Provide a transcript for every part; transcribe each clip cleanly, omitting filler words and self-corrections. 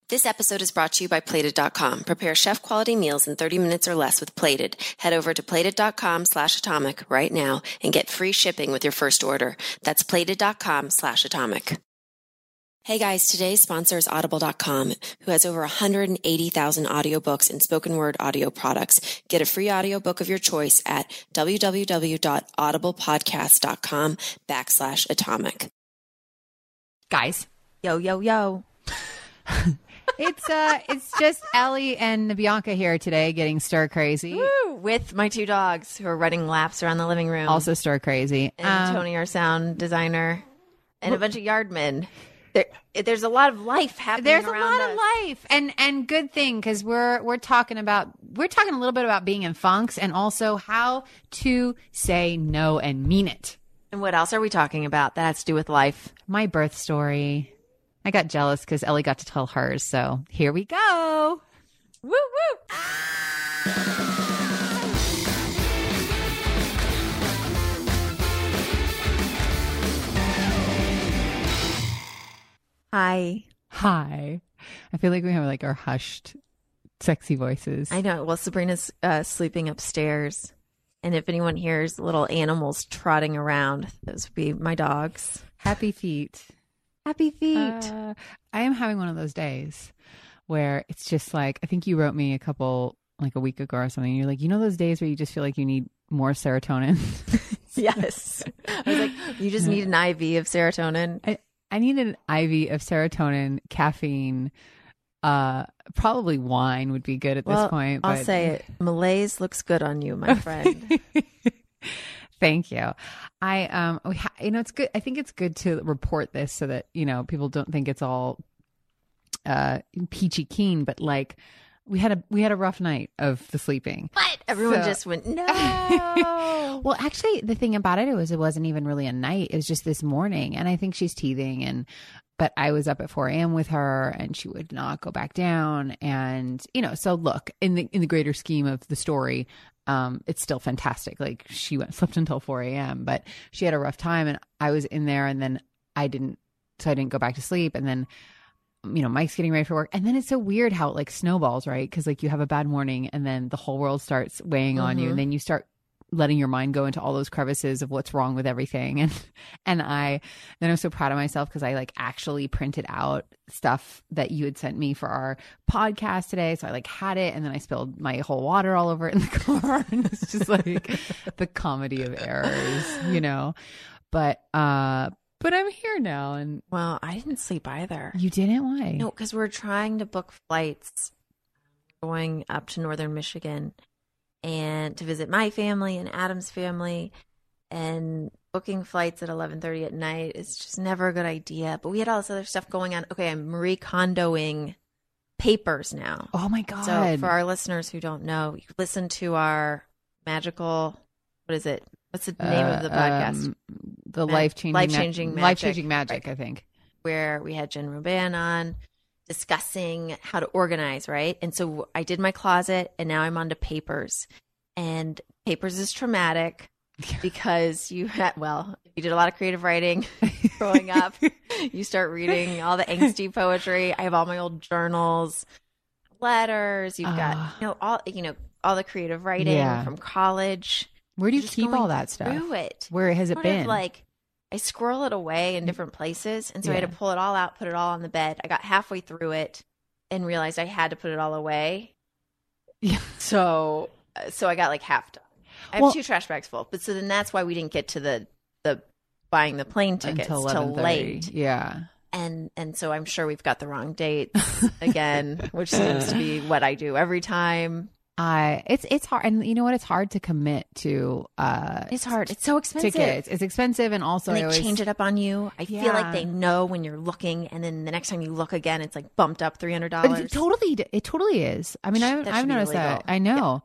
This episode is brought to you by Plated.com. Prepare chef-quality meals in 30 minutes or less with Plated. Head over to Plated.com/Atomic right now and get free shipping with your first order. That's Plated.com/Atomic. Hey guys, today's sponsor is Audible.com, who has over 180,000 audiobooks and spoken word audio products. Get a free audiobook of your choice at www.audiblepodcast.com/Atomic. Guys. Yo, yo, yo. It's just Ellie and Bianca here today getting stir crazy. Woo! With my two dogs who are running laps around the living room. Also stir crazy. And Tony, our sound designer, and a bunch of yardmen. There's a lot of life happening. There's around a lot us. of life, and good thing, because we're talking a little bit about being in funks and also how to say no and mean it. And what else are we talking about that has to do with life? My birth story. I got jealous because Ellie got to tell hers, so here we go. Woo woo! Hi. Hi. I feel like we have like our hushed, sexy voices. I know. Well, Sabrina's sleeping upstairs. And if anyone hears little animals trotting around, those would be my dogs. Happy feet. Happy feet. I am having one of those days where it's just like, I think you wrote me a week ago or something. You're like, you know, those days where you just feel like you need more serotonin. Yes. I was like, you just need an IV of serotonin. I need an IV of serotonin, caffeine, probably wine would be good at this point. I'll say it. Malaise looks good on you, my friend. Thank you. It's good. I think it's good to report this so that, people don't think it's all peachy keen, but like we had a rough night of the sleeping. But everyone just went, no. Well, actually the thing about it was, it wasn't even really a night. It was just this morning. And I think she's teething but I was up at 4 a.m. with her and she would not go back down. And, so look, in the greater scheme of the story, it's still fantastic. Like she slept until 4 a.m., but she had a rough time and I was in there and then I didn't go back to sleep. And then, Mike's getting ready for work. And then it's so weird how it like snowballs, right? Because like you have a bad morning and then the whole world starts weighing on you. And then you start letting your mind go into all those crevices of what's wrong with everything. And I'm so proud of myself because I like actually printed out stuff that you had sent me for our podcast today. So I like had it and then I spilled my whole water all over it in the car. And it's just like the comedy of errors, but I'm here now. And well, I didn't sleep either. You didn't? Why? No, because we're trying to book flights going up to northern Michigan and to visit my family and Adam's family, and booking flights at 11:30 at night is just never a good idea. But we had all this other stuff going on. Okay, I'm recondoing papers now. Oh my God. So for our listeners who don't know, you listen to our magical, what is it? What's the name of the podcast? The Life-Changing Magic, right. I think. Where we had Jen Ruban on discussing how to organize, right? And so I did my closet and now I'm on to papers. And papers is traumatic because you did a lot of creative writing growing up. You start reading all the angsty poetry. I have all my old journals, letters. You've got, all the creative writing from college. Where do you keep all that stuff? Through it. Where has it been? Like I squirrel it away in different places. And so I had to pull it all out, put it all on the bed. I got halfway through it and realized I had to put it all away. Yeah. So I got like half done. I have 2 trash bags full. But so then that's why we didn't get to the buying the plane tickets till late. Yeah. And so I'm sure we've got the wrong dates again, which seems to be what I do every time. It's hard, and you know what? It's hard to commit to. It's hard. It's so expensive. Tickets. It's expensive, and also they change it up on you. I feel like they know when you're looking, and then the next time you look again, it's like bumped up $300. It totally is. I mean, I've noticed that. I know.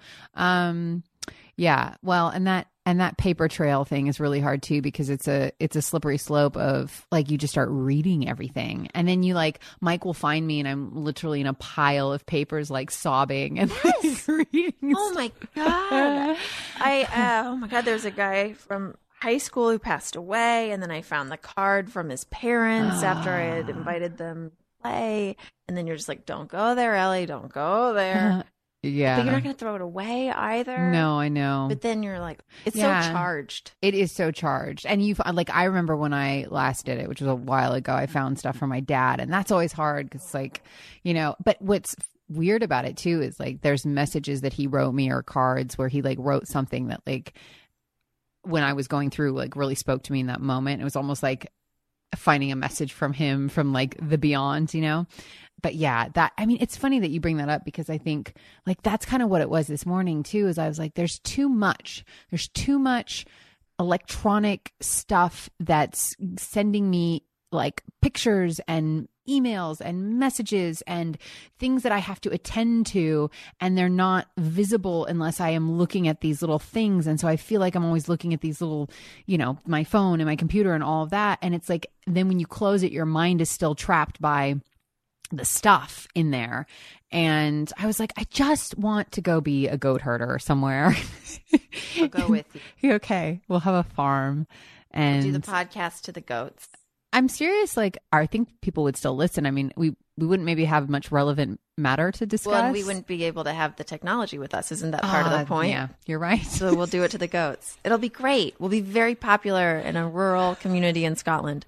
Yeah. Well, and that paper trail thing is really hard too, because it's a slippery slope of like, you just start reading everything. And then Mike will find me and I'm literally in a pile of papers, like sobbing and reading. Oh my God. Oh my God. There's a guy from high school who passed away. And then I found the card from his parents after I had invited them play. And then you're just like, don't go there, Ellie. Don't go there. Yeah. But you're not going to throw it away either. No, I know. But then you're like, it's Yeah. so charged. It is so charged. And like, I remember when I last did it, which was a while ago, I found stuff from my dad. And that's always hard because, like, you know, but what's weird about it too is like there's messages that he wrote me or cards where he like wrote something that like when I was going through like really spoke to me in that moment. It was almost like finding a message from him from like the beyond, you know? But yeah, I mean, it's funny that you bring that up because I think like that's kind of what it was this morning too, is I was like, there's too much electronic stuff that's sending me like pictures and emails and messages and things that I have to attend to, and they're not visible unless I am looking at these little things. And so I feel like I'm always looking at these little, you know, my phone and my computer and all of that. And it's like, then when you close it, your mind is still trapped by the stuff in there. And I was like, I just want to go be a goat herder somewhere. I'll go with you. Okay. We'll have a farm and Do the podcast to the goats. I'm serious. Like, I think people would still listen. I mean, we wouldn't maybe have much relevant matter to discuss. Well, and we wouldn't be able to have the technology with us. Isn't that part of the point? Yeah, you're right. So we'll do it to the goats. It'll be great. We'll be very popular in a rural community in Scotland.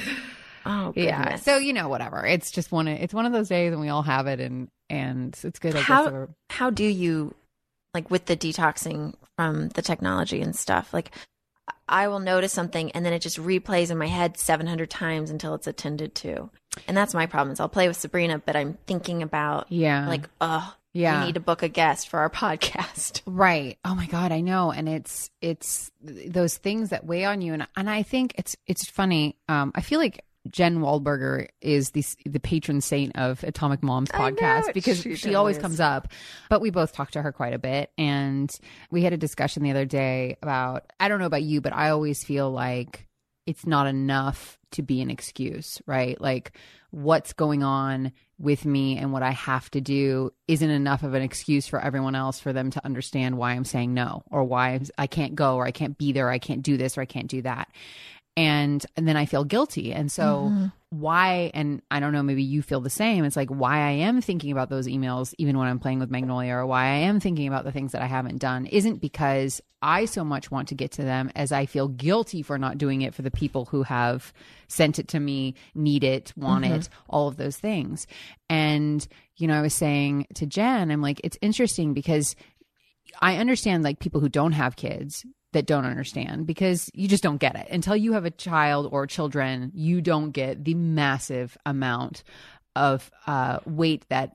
Oh, goodness. Yeah. So, you know, whatever. It's just it's one of those days and we all have it and it's good. I guess. How do you, like with the detoxing from the technology and stuff, like I will notice something and then it just replays in my head 700 times until it's attended to. And that's my problem is I'll play with Sabrina, but I'm thinking about like, we need to book a guest for our podcast. Right. Oh my God, I know. And it's those things that weigh on you. And I think it's funny. I feel like Jen Waldberger is the patron saint of Atomic Moms podcast because she always comes up. But we both talk to her quite a bit. And we had a discussion the other day about, I don't know about you, but I always feel like it's not enough to be an excuse, right? Like what's going on with me and what I have to do isn't enough of an excuse for everyone else for them to understand why I'm saying no or why I can't go or I can't be there or I can't do this or I can't do that. And then I feel guilty. And so why, and I don't know, maybe you feel the same. It's like why I am thinking about those emails, even when I'm playing with Magnolia, or why I am thinking about the things that I haven't done isn't because I so much want to get to them as I feel guilty for not doing it for the people who have sent it to me, need it, want it, all of those things. And, you know, I was saying to Jen, I'm like, it's interesting because I understand like people who don't have kids that don't understand because you just don't get it until you have a child or children. You don't get the massive amount of weight that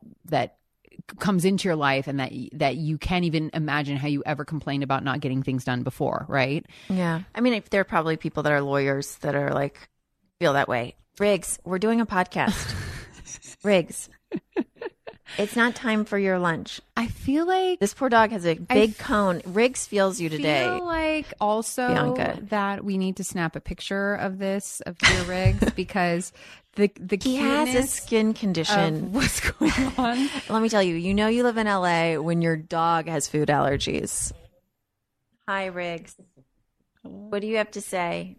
comes into your life and that you can't even imagine how you ever complained about not getting things done before, right? Yeah. I mean, there are probably people that are lawyers that are like, feel that way. Riggs, we're doing a podcast. Riggs, it's not time for your lunch. I feel like this poor dog has a big cone. Riggs feels you today. I feel like also Bianca, that we need to snap a picture of this, of your Riggs, because the he has a skin condition. What's going on? Let me tell you, you know you live in LA when your dog has food allergies. Hi, Riggs. What do you have to say?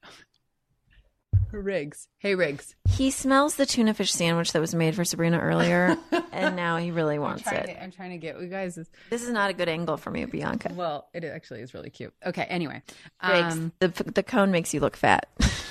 Riggs. Hey, Riggs. He smells the tuna fish sandwich that was made for Sabrina earlier, and now he really wants it. I'm trying to get you guys. This is not a good angle for me, Bianca. Well, it actually is really cute. Okay, anyway. Riggs, the cone makes you look fat.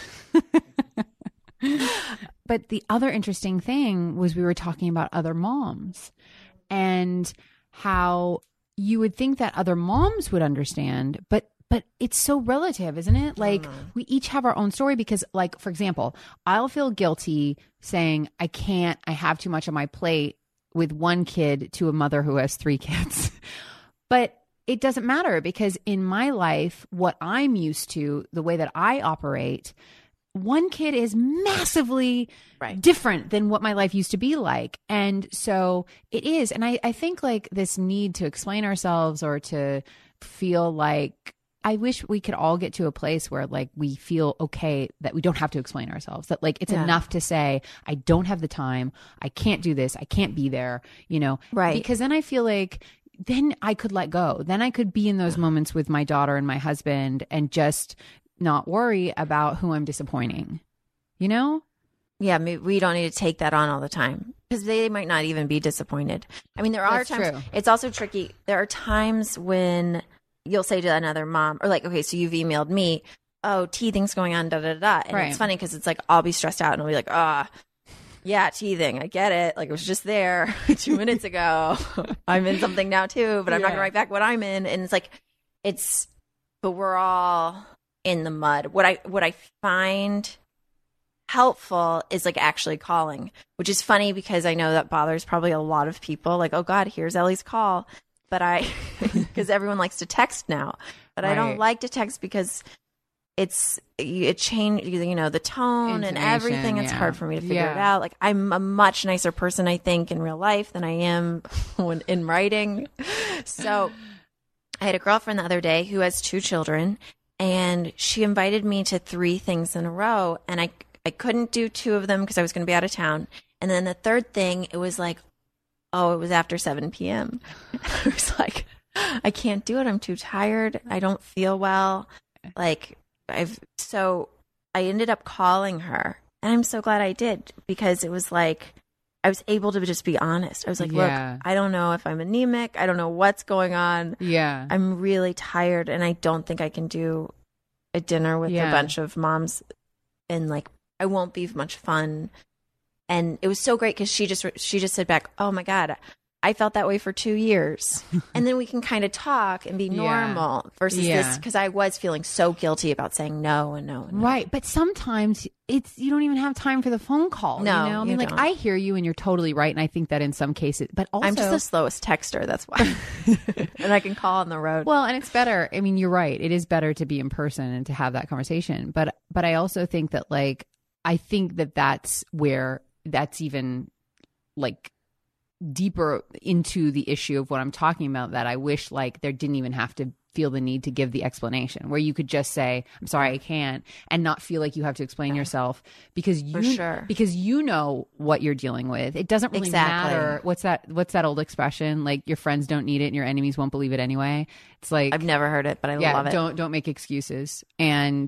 But the other interesting thing was we were talking about other moms and how you would think that other moms would understand, but it's so relative, isn't it? Like we each have our own story because, like, for example, I'll feel guilty saying I have too much on my plate with one kid to a mother who has 3 kids. But it doesn't matter because in my life, what I'm used to, the way that I operate, one kid is massively different than what my life used to be like. And so it is. And I think like this need to explain ourselves or to feel like, I wish we could all get to a place where like we feel okay that we don't have to explain ourselves, that like it's enough to say, I don't have the time. I can't do this. I can't be there, you know? Right. Because then I feel like then I could let go. Then I could be in those moments with my daughter and my husband and just not worry about who I'm disappointing, you know? Yeah, we don't need to take that on all the time because they might not even be disappointed. I mean, there are That's times true. it's also tricky. There are times when you'll say to another mom, or like, okay, so you've emailed me, oh, teething's going on, da da da, and Right. it's funny because it's like I'll be stressed out and I'll be like, yeah, teething, I get it. Like it was just there 2 minutes ago. I'm in something now too, but I'm not gonna write back what I'm in, and it's like but we're all in the mud. What I find helpful is like actually calling, which is funny because I know that bothers probably a lot of people. Like, oh God, here's Ellie's call. But because everyone likes to text now, but I don't Right. like to text because it changed, the tone and everything. It's yeah. hard for me to figure it Yeah. out. Like I'm a much nicer person, I think, in real life than I am when in writing. So I had a girlfriend the other day who has 2 children, and she invited me to 3 things in a row, and I couldn't do 2 of them because I was going to be out of town. And then the third thing, it was like, oh, it was after 7 p.m. I was like, I can't do it. I'm too tired. I don't feel well. Like so I ended up calling her, and I'm so glad I did because it was like, I was able to just be honest. I was like, Yeah. look, I don't know if I'm anemic. I don't know what's going on. Yeah. I'm really tired, and I don't think I can do a dinner with a bunch of moms, and like I won't be much fun. And it was so great because she just said back, oh my God, I felt that way for 2 years. And then we can kind of talk and be normal versus this, because I was feeling so guilty about saying no and no and no. Right. But sometimes you don't even have time for the phone call. No, I mean, you like don't. I hear you and you're totally right. And I think that in some cases, but also I'm just the slowest texter. That's why. And I can call on the road. well, and it's better. I mean, you're right. It is better to be in person and to have that conversation. But I also think that I think that that's where that's even like deeper into the issue of what I'm talking about, that I wish there didn't even have to feel the need to give the explanation, where you could just say, I'm sorry, I can't, and not feel like you have to explain yourself because you know what you're dealing with. It doesn't really matter. What's that old expression? Like, your friends don't need it and your enemies won't believe it anyway. It's like, I've never heard it, but I love it. Don't make excuses. And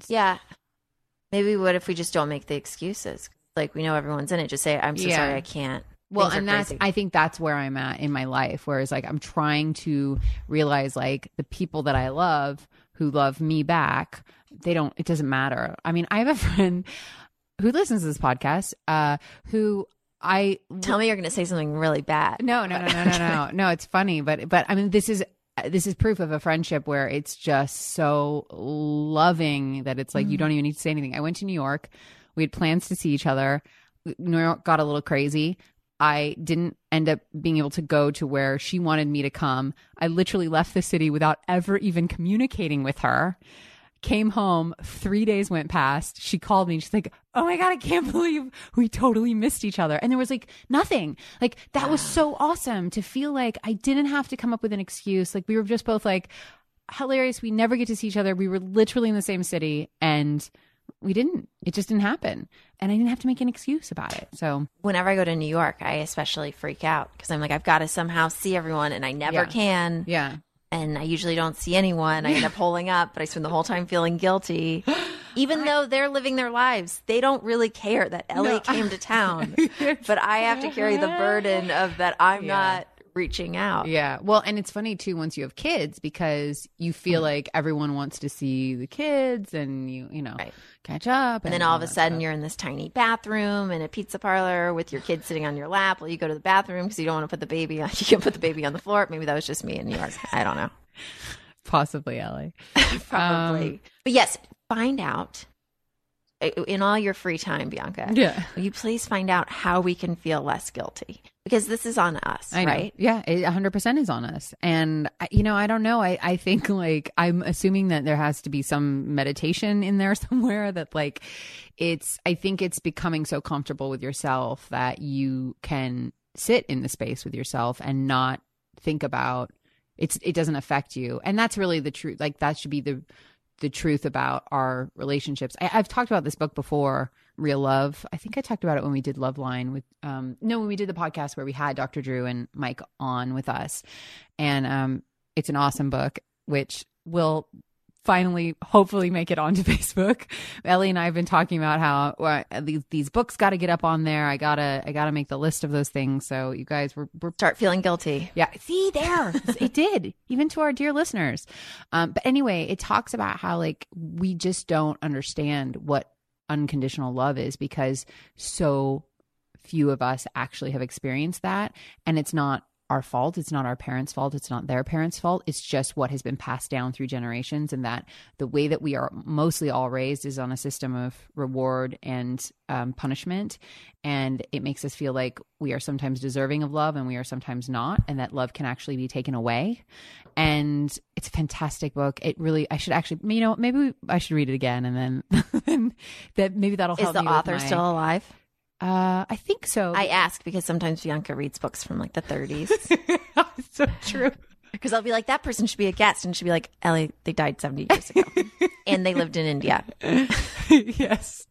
maybe what if we just don't make the excuses? Like, we know everyone's in it. Just say, I'm so sorry, I can't. Well, and I think that's where I'm at in my life, whereas I'm trying to realize the people that I love who love me back, it doesn't matter. I mean, I have a friend who listens to this podcast, who tell me you're going to say something really bad. No, it's funny, but I mean, this is proof of a friendship where it's just so loving that it's like, you don't even need to say anything. I went to New York. We had plans to see each other. New York got a little crazy. I didn't end up being able to go to where she wanted me to come. I literally left the city without ever even communicating with her. Came home, 3 days went past. She called me and she's like, oh my God, I can't believe we totally missed each other. And there was nothing. That was so awesome to feel like I didn't have to come up with an excuse. We were just both hilarious. We never get to see each other. We were literally in the same city and it just didn't happen. And I didn't have to make an excuse about it. So whenever I go to New York, I especially freak out because I'm like, I've got to somehow see everyone and I never can. Yeah. And I usually don't see anyone. I end up holding up, but I spend the whole time feeling guilty. Even though they're living their lives, they don't really care that Ellie came to town. But I have to carry the burden of that I'm not reaching out. Yeah. Well, and it's funny too once you have kids because you feel like everyone wants to see the kids and you catch up. And then all of a sudden you're in this tiny bathroom in a pizza parlor with your kid sitting on your lap while you go to the bathroom because you don't want to put the baby on. You can put the baby on the floor. Maybe that was just me in New York. I don't know. Possibly, Ellie. Probably. But yes, find out in all your free time, Bianca. Yeah. Will you please find out how we can feel less guilty? Because this is on us, right? Yeah, it 100% is on us. And, I don't know. I think I'm assuming that there has to be some meditation in there somewhere that I think it's becoming so comfortable with yourself that you can sit in the space with yourself and not think about it doesn't affect you. And that's really the truth. That should be the truth about our relationships. I've talked about this book before, Real Love. I think I talked about it when we did Loveline with, when we did the podcast where we had Dr. Drew and Mike on with us. And it's an awesome book, which will finally, hopefully make it onto Facebook. Ellie and I have been talking about how these books got to get up on there. I gotta make the list of those things. So you guys, we're Start feeling guilty. yeah. See there, it did, even to our dear listeners. But anyway, it talks about how like we just don't understand what unconditional love is because so few of us actually have experienced that, and it's not our fault. It's not our parents' fault. It's not their parents' fault. It's just what has been passed down through generations, and that the way that we are mostly all raised is on a system of reward and punishment. And it makes us feel like we are sometimes deserving of love and we are sometimes not, and that love can actually be taken away. And it's a fantastic book. It really, I should actually, maybe I should read it again, and then maybe that'll help. Is the author still alive? I think so. I ask because sometimes Bianca reads books from like the 30s. So true. Because I'll be like, that person should be a guest. And she'll be like, Ellie, they died 70 years ago. And they lived in India. Yes.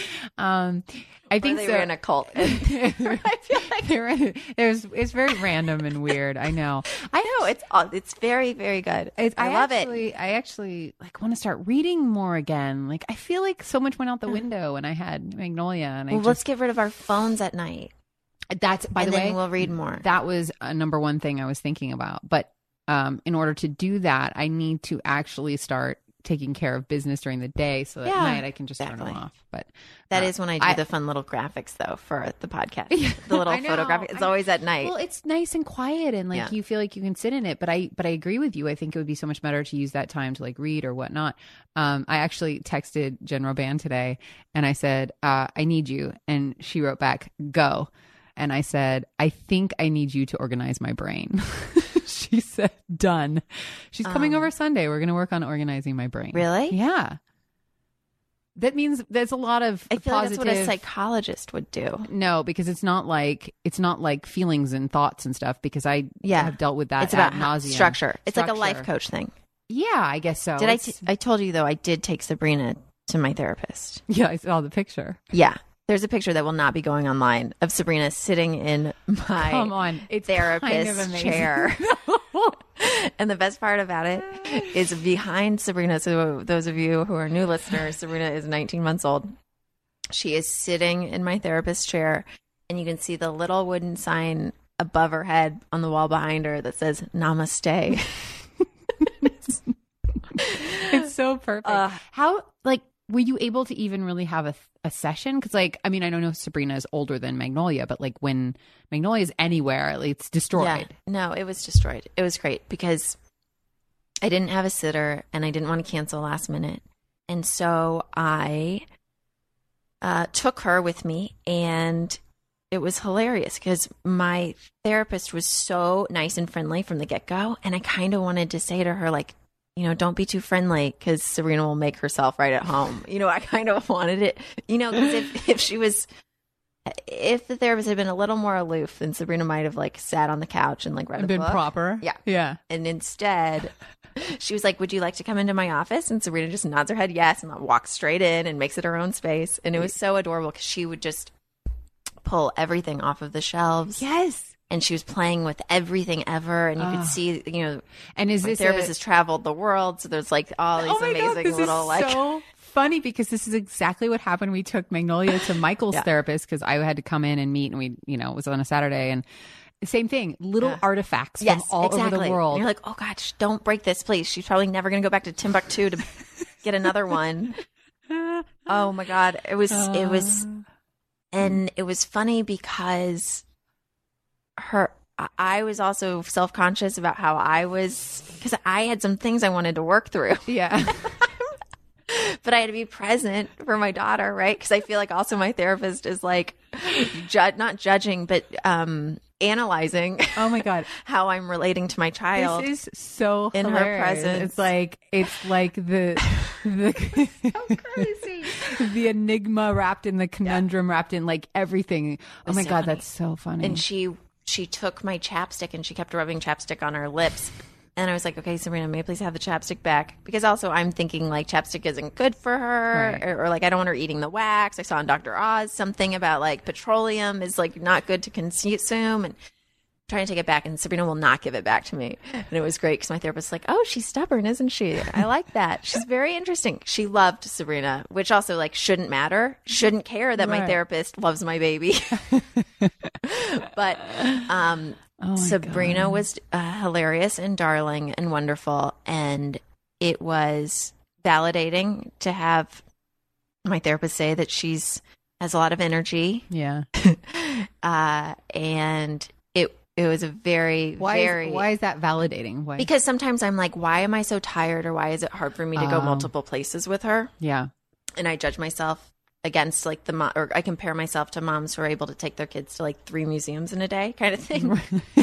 I think they so. were in a cult. I feel like it's very random and weird. I know. I know it's very, very good. I love it. I actually like want to start reading more again. Like I feel like so much went out the window when I had Magnolia, and let's get rid of our phones at night. That's by the way, we'll read more. That was a number one thing I was thinking about. But in order to do that, I need to actually start taking care of business during the day, so that at night I can just turn them off. But that is when I do the fun little graphics though for the podcast. The little photographic. It's always at night. Well, it's nice and quiet, and like you feel like you can sit in it. But I agree with you. I think it would be so much better to use that time to like read or whatnot. I actually texted Jen Roban today, and I said, "I need you," and she wrote back, "Go." And I said, "I think I need you to organize my brain." She said, "Done." She's coming over Sunday. We're going to work on organizing my brain. Really? Yeah. That means there's a lot of I feel positive... like that's what a psychologist would do. No, because it's not like feelings and thoughts and stuff, because I have dealt with that. It's about structure. It's like a life coach thing. Yeah, I guess so. I told you though, I did take Sabrina to my therapist. Yeah, I saw the picture. Yeah. There's a picture that will not be going online of Sabrina sitting in my therapist chair. And the best part about it is behind Sabrina. So those of you who are new listeners, Sabrina is 19 months old. She is sitting in my therapist chair, and you can see the little wooden sign above her head on the wall behind her that says Namaste. It's so perfect. How, like, were you able to even really have a session? Because, like, I mean, I don't know if Sabrina is older than Magnolia, but like when Magnolia is anywhere, it's destroyed. Yeah. No, it was destroyed. It was great because I didn't have a sitter and I didn't want to cancel last minute. And so I took her with me, and it was hilarious because my therapist was so nice and friendly from the get-go. And I kind of wanted to say to her, like, don't be too friendly because Sabrina will make herself right at home. I kind of wanted it, because if the therapist had been a little more aloof, then Sabrina might have like sat on the couch and like read a book. Been proper. Yeah. Yeah. And instead she was like, "Would you like to come into my office?" And Sabrina just nods her head yes, and walks straight in and makes it her own space. And it was so adorable because she would just pull everything off of the shelves. Yes. And she was playing with everything ever, and you could see, And is this therapist has traveled the world, so there's like all these amazing little like. So funny because this is exactly what happened. We took Magnolia to Michael's therapist because I had to come in and meet, and we, it was on a Saturday, and same thing, little artifacts from all over the world. And you're like, oh gosh, don't break this, please. She's probably never going to go back to Timbuktu to get another one. Oh my God, it was, and it was funny because. I was also self-conscious about how I was, because I had some things I wanted to work through. Yeah. But I had to be present for my daughter, right? Because I feel like also my therapist is like, not judging, but analyzing. Oh my God, how I'm relating to my child. This is so in hilarious. her presence. It's like the so crazy. The enigma wrapped in the conundrum, wrapped in like everything. Oh my God, that's so funny. And she took my chapstick and she kept rubbing chapstick on her lips. And I was like, okay, Sabrina, may I please have the chapstick back? Because also I'm thinking like chapstick isn't good for her, right. or like I don't want her eating the wax. I saw in Dr. Oz something about like petroleum is like not good to consume. trying to take it back, and Sabrina will not give it back to me. And it was great because my therapist was like, oh, she's stubborn, isn't she? I like that. She's very interesting. She loved Sabrina, which also like shouldn't matter. Shouldn't care that my therapist loves my baby. But Sabrina God. was hilarious and darling and wonderful. And it was validating to have my therapist say that she's has a lot of energy. Yeah. And it was a very, Why is that validating? Why? because sometimes I'm like, why am I so tired, or why is it hard for me to go multiple places with her? Yeah. And I judge myself against like or I compare myself to moms who are able to take their kids to like 3 museums in a day kind of thing.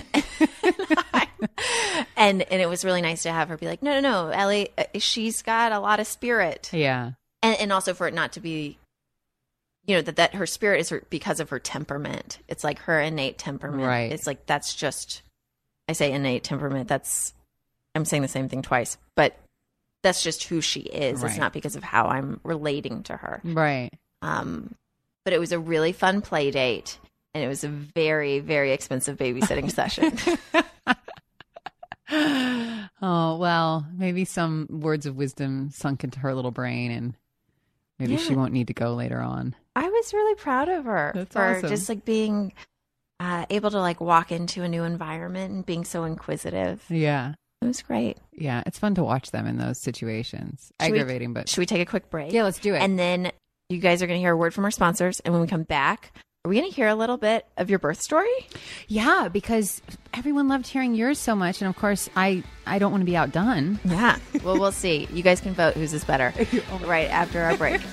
and it was really nice to have her be like, no, Ellie, she's got a lot of spirit. Yeah. And also for it not to be, you know, that her spirit is because of her temperament. It's like her innate temperament. Right. It's like, that's just, I say innate temperament. I'm saying the same thing twice, but that's just who she is. Right. It's not because of how I'm relating to her. Right. But it was a really fun play date, and it was a very, very expensive babysitting session. Oh, well, maybe some words of wisdom sunk into her little brain, and maybe she won't need to go later on. I was really proud of her That's for awesome. just like being able to like walk into a new environment and being so inquisitive. Yeah. It was great. Yeah. It's fun to watch them in those situations. Should we- Aggravating, but Should we take a quick break? yeah, let's do it. And then you guys are going to hear a word from our sponsors. And when we come back, are we going to hear a little bit of your birth story? Yeah, because everyone loved hearing yours so much. And of course, I don't want to be outdone. Yeah. Well, we'll see. You guys can vote whose is better right after our break.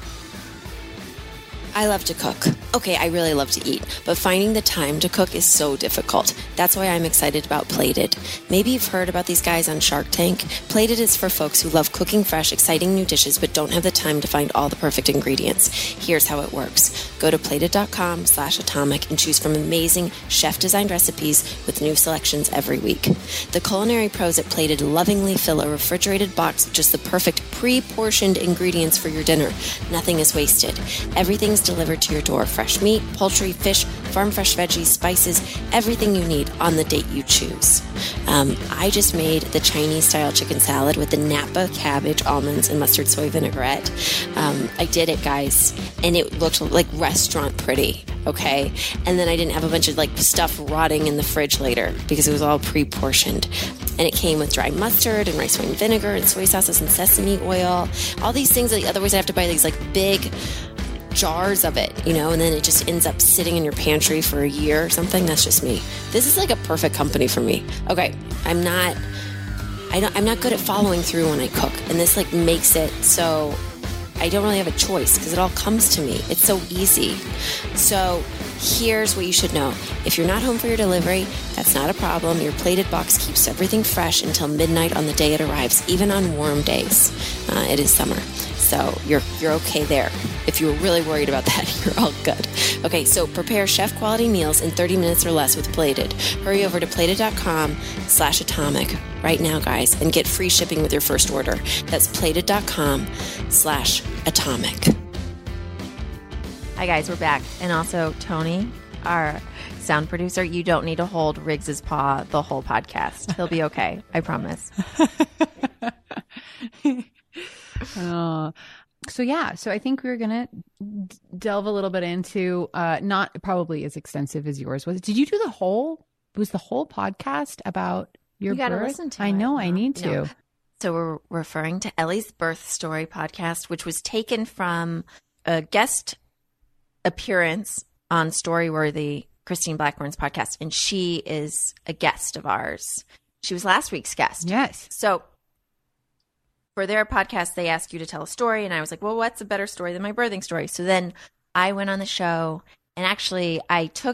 I love to cook. Okay, I really love to eat, but finding the time to cook is so difficult. That's why I'm excited about Plated. Maybe you've heard about these guys on Shark Tank. Plated is for folks who love cooking fresh, exciting new dishes, but don't have the time to find all the perfect ingredients. Here's how it works. Go to plated.com/atomic and choose from amazing chef-designed recipes with new selections every week. The culinary pros at Plated lovingly fill a refrigerated box with just the perfect pre-portioned ingredients for your dinner. Nothing is wasted. Everything's delivered to your door. Fresh meat, poultry, fish, farm fresh veggies, spices, everything you need on the date you choose. I just made the Chinese-style chicken salad with the Napa cabbage, almonds, and mustard soy vinaigrette. I did it, guys, and it looked like restaurant pretty, okay? And then I didn't have a bunch of like stuff rotting in the fridge later because it was all pre-portioned. And it came with dry mustard and rice wine vinegar and soy sauces and sesame oil. All these things that otherwise I have to buy these like big jars of it, you know, and then it just ends up sitting in your pantry for a year or something. That's just me. This is like a perfect company for me. Okay, I'm not good at following through when I cook, and this like makes it so I don't really have a choice because it all comes to me. It's so easy. So here's what you should know. If you're not home for your delivery, that's not a problem. Your Plated box keeps everything fresh until midnight on the day it arrives, even on warm days. It is summer. So you're okay there. If you were really worried about that, you're all good. Okay, so prepare chef-quality meals in 30 minutes or less with Plated. Hurry over to plated.com/atomic right now, guys, and get free shipping with your first order. That's plated.com/atomic. Hi, guys. We're back. And also, Tony, our sound producer, you don't need to hold Riggs's paw the whole podcast. He'll be okay. I promise. So I think we're gonna delve a little bit into not probably as extensive as yours was. Did you do the whole podcast about your You gotta birth? listen to I it. know, I need to. No. So we're referring to Ellie's birth story podcast, which was taken from a guest appearance on Storyworthy, Christine Blackburn's podcast, and she is a guest of ours. She was last week's guest. Yes. So for their podcast, they ask you to tell a story. And I was like, well, what's a better story than my birthing story? So then I went on the show, and actually I took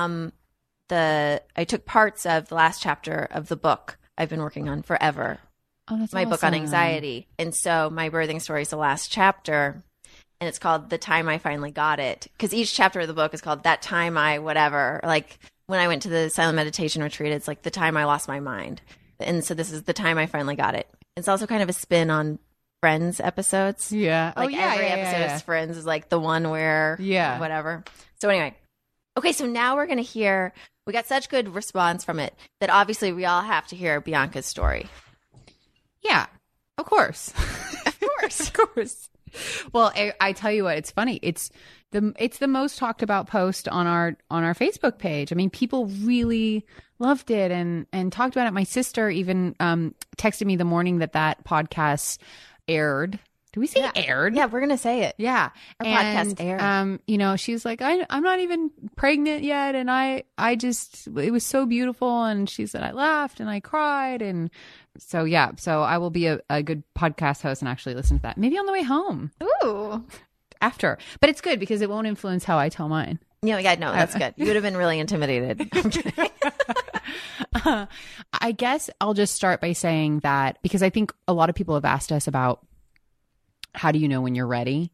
parts of the last chapter of the book I've been working on forever. Oh, that's my book on awesome. anxiety. And so my birthing story is the last chapter, and it's called The Time I Finally Got It. Because each chapter of the book is called That Time I Whatever. Like when I went to the silent meditation retreat, it's like The Time I Lost My Mind. And so this is The Time I Finally Got It. It's also kind of a spin on Friends episodes. Yeah. Like every episode of Friends is like the one where whatever. So anyway, okay, so now we're going to hear we got such good response from it that obviously we all have to hear Bianca's story. Yeah, of course. Of course. Of course. Well, I tell you what, it's funny. It's the most talked about post on our Facebook page. I mean, people really loved it and talked about it. My sister even texted me the morning that podcast aired. Do we say aired? Yeah, we're gonna say it. Yeah, our podcast aired. You know, she's like, I'm not even pregnant yet, and I just, it was so beautiful, and she said I laughed and I cried, and so yeah, so I will be a good podcast host and actually listen to that maybe on the way home. Ooh, after, but it's good because it won't influence how I tell mine. Yeah, no, that's good. You would have been really intimidated. I'm kidding. I guess I'll just start by saying that because I think a lot of people have asked us about how do you know when you're ready?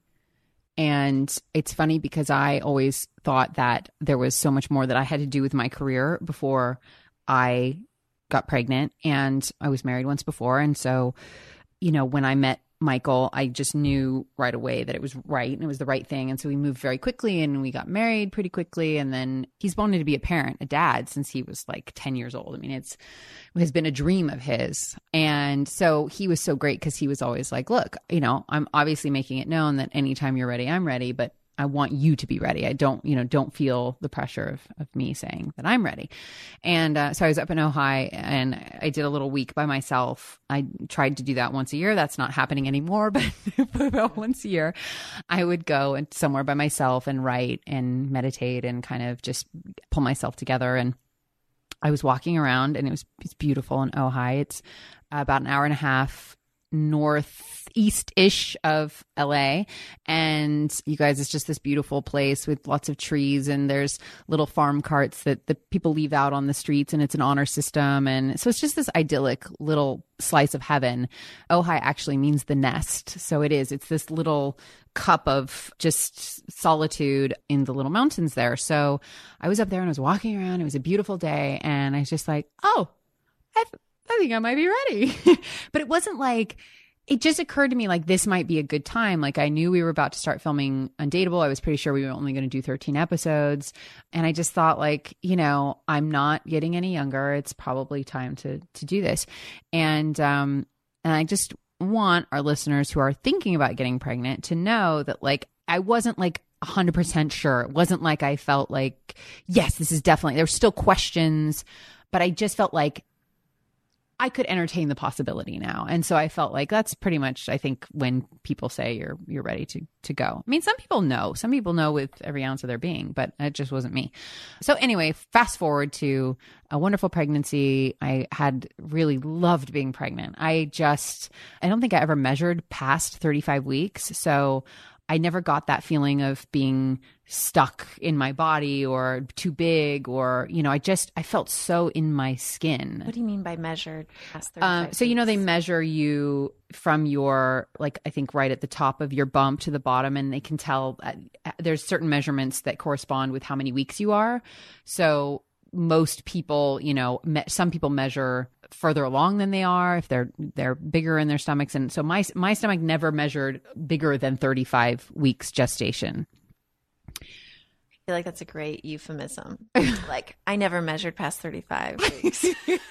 And it's funny because I always thought that there was so much more that I had to do with my career before I got pregnant, and I was married once before. And so, you know, when I met Michael, I just knew right away that it was right and it was the right thing. And so we moved very quickly and we got married pretty quickly. And then he's wanted to be a dad since he was like 10 years old. I mean, it has been a dream of his. And so he was so great because he was always like, look, you know, I'm obviously making it known that anytime you're ready, I'm ready, but I want you to be ready. I don't feel the pressure of me saying that I'm ready. And so I was up in Ojai and I did a little week by myself. I tried to do that once a year. That's not happening anymore, but about once a year, I would go and somewhere by myself and write and meditate and kind of just pull myself together. And I was walking around and it's beautiful in Ojai. It's about an hour and a half northeast-ish of LA. And you guys, it's just this beautiful place with lots of trees, and there's little farm carts that the people leave out on the streets, and it's an honor system. And so it's just this idyllic little slice of heaven. Ojai actually means the nest. So it's this little cup of just solitude in the little mountains there. So I was up there and I was walking around. It was a beautiful day. And I was just like, oh, I think I might be ready. But it wasn't like, it just occurred to me like this might be a good time. Like I knew we were about to start filming Undateable. I was pretty sure we were only going to do 13 episodes. And I just thought like, you know, I'm not getting any younger. It's probably time to do this. And I just want our listeners who are thinking about getting pregnant to know that like, I wasn't like 100% sure. It wasn't like I felt like, yes, this is definitely, there's still questions, but I just felt like I could entertain the possibility now. And so I felt like that's pretty much, I think, when people say you're ready to go. I mean, some people know with every ounce of their being, but it just wasn't me. So anyway, fast forward to a wonderful pregnancy. I had really loved being pregnant. I don't think I ever measured past 35 weeks. So I never got that feeling of being stuck in my body or too big or, you know, I felt so in my skin. What do you mean by measured past 35 So, you know, they measure you from your, like, I think right at the top of your bump to the bottom, and they can tell there's certain measurements that correspond with how many weeks you are. So most people, you know, some people measure further along than they are if they're bigger in their stomachs. And so my stomach never measured bigger than 35 weeks gestation. I feel like that's a great euphemism. Like, I never measured past 35 weeks.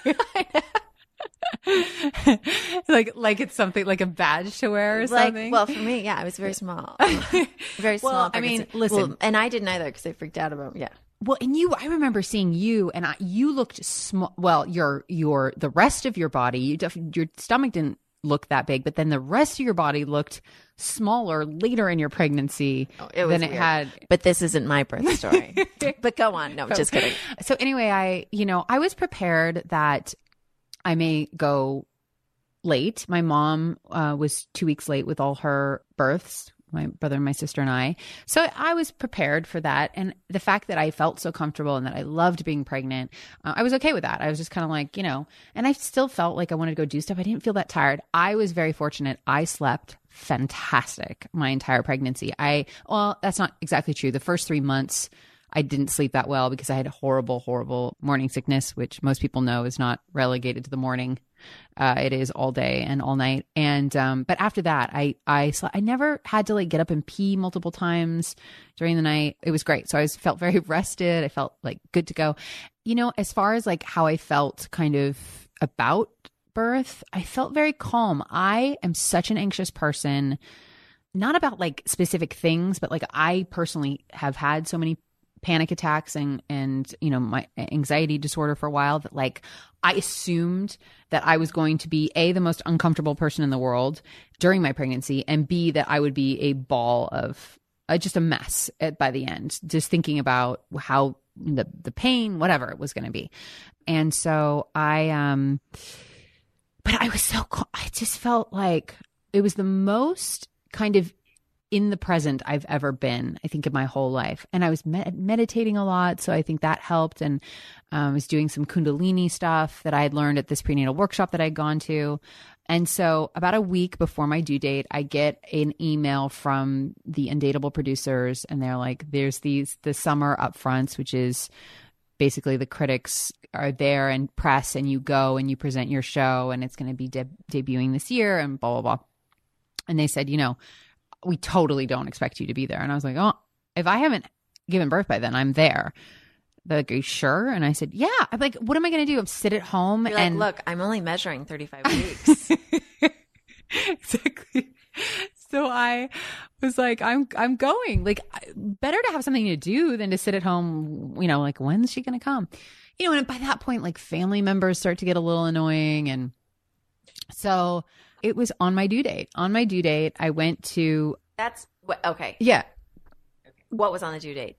like it's something like a badge to wear or something. Well, for me, yeah, I was very small. Very small. Well, I mean, listen. Well, and I didn't either because I freaked out about, yeah. Well, and I remember seeing you, and you looked small. Well, the rest of your body, your stomach didn't look that big, but then the rest of your body looked smaller later in your pregnancy than it had. But this isn't my birth story. But go on. No, just kidding. So anyway, I was prepared that I may go late. My mom was 2 weeks late with all her births. My brother and my sister and I. So I was prepared for that. And the fact that I felt so comfortable and that I loved being pregnant, I was okay with that. I was just kind of like, you know, and I still felt like I wanted to go do stuff. I didn't feel that tired. I was very fortunate. I slept fantastic my entire pregnancy. Well, that's not exactly true. The first 3 months, I didn't sleep that well because I had horrible, horrible morning sickness, which most people know is not relegated to the morning. It is all day and all night. And, but after that, I never had to like get up and pee multiple times during the night. It was great. So I felt very rested. I felt like good to go. as far as like how I felt kind of about birth, I felt very calm. I am such an anxious person, not about like specific things, but like I personally have had so many panic attacks and my anxiety disorder for a while that like I assumed that I was going to be A, the most uncomfortable person in the world during my pregnancy, and B, that I would be a ball of just a mess by the end, just thinking about how the pain, whatever it was going to be. And so but I was I just felt like it was the most kind of in the present I've ever been, I think, in my whole life. And I was meditating a lot. So I think that helped. And I was doing some Kundalini stuff that I had learned at this prenatal workshop that I'd gone to. And so about a week before my due date, I get an email from the Undateable producers. And they're like, there's the summer upfronts, which is basically the critics are there and press, and you go and you present your show, and it's going to be debuting this year and blah, blah, blah. And they said, we totally don't expect you to be there. And I was like, oh, if I haven't given birth by then, I'm there. They're like, are you sure? And I said, yeah. I'm like, what am I going to do? I'm sit at home. You're and like, look, I'm only measuring 35 weeks. Exactly. So I was like, I'm going. Like, better to have something to do than to sit at home, like, when's she going to come? And by that point, like, family members start to get a little annoying. And so it was on my due date. On my due date, I went to. That's what. Okay. Yeah. What was on the due date?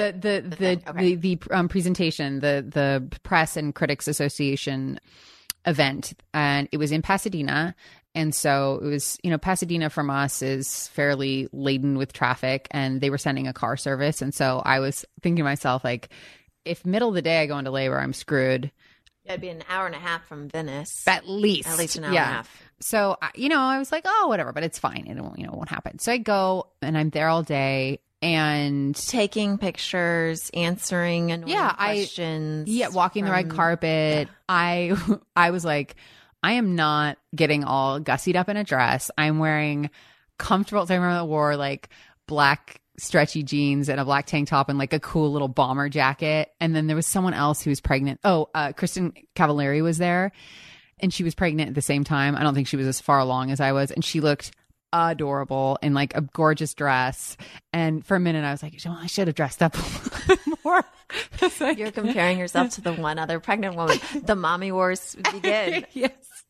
The presentation, the Press and Critics Association event, and it was in Pasadena. And so it was, Pasadena from us is fairly laden with traffic, and they were sending a car service. And so I was thinking to myself, like, if middle of the day I go into labor, I'm screwed. It'd be an hour and a half from Venice. At least an hour and a half. So, I was like, oh, whatever, but it's fine. It won't happen. So I go and I'm there all day and taking pictures, answering annoying questions. Walking the red carpet. Yeah. I was like, I am not getting all gussied up in a dress. I'm wearing comfortable. So I remember I wore like black stretchy jeans and a black tank top and like a cool little bomber jacket. And then there was someone else who was pregnant. Kristen Cavallari was there, and she was pregnant at the same time. I don't think she was as far along as I was. And she looked adorable in like a gorgeous dress. And for a minute I was like, I should have dressed up a little bit more. You're comparing yourself to the one other pregnant woman. The mommy wars begin. Yes.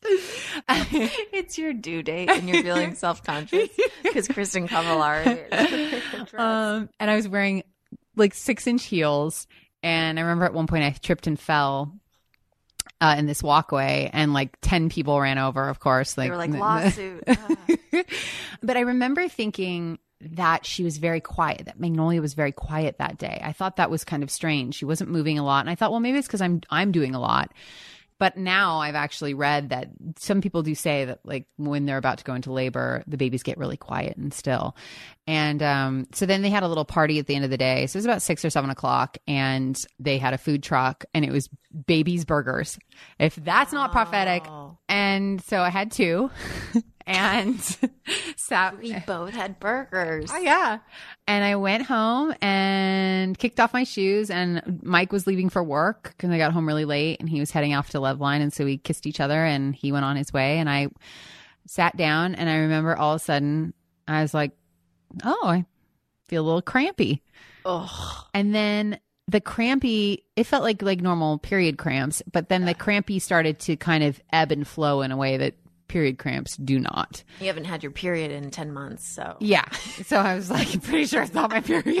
It's your due date and you're feeling self-conscious because Kristen Cavallari is and I was wearing like 6-inch heels, and I remember at one point I tripped and fell in this walkway, and like 10 people ran over, of course. Like, they were like, lawsuit. But I remember thinking that she was very quiet, that Magnolia was very quiet that day. I thought that was kind of strange. She wasn't moving a lot. And I thought, well, maybe it's because I'm doing a lot. But now I've actually read that some people do say that like when they're about to go into labor, the babies get really quiet and still. And so then they had a little party at the end of the day. So it was about 6 or 7 o'clock, and they had a food truck, and it was Baby's Burgers. If that's not prophetic. And so I had 2. And we both had burgers. Oh, yeah. And I went home and kicked off my shoes, and Mike was leaving for work because I got home really late, and he was heading off to Loveline. And so we kissed each other, and he went on his way, and I sat down, and I remember all of a sudden I was like, oh, I feel a little crampy. Oh. And then the crampy, it felt like normal period cramps, but then the crampy started to kind of ebb and flow in a way that period cramps do not. You haven't had your period in 10 months, so. Yeah. So I was like, pretty sure it's not my period.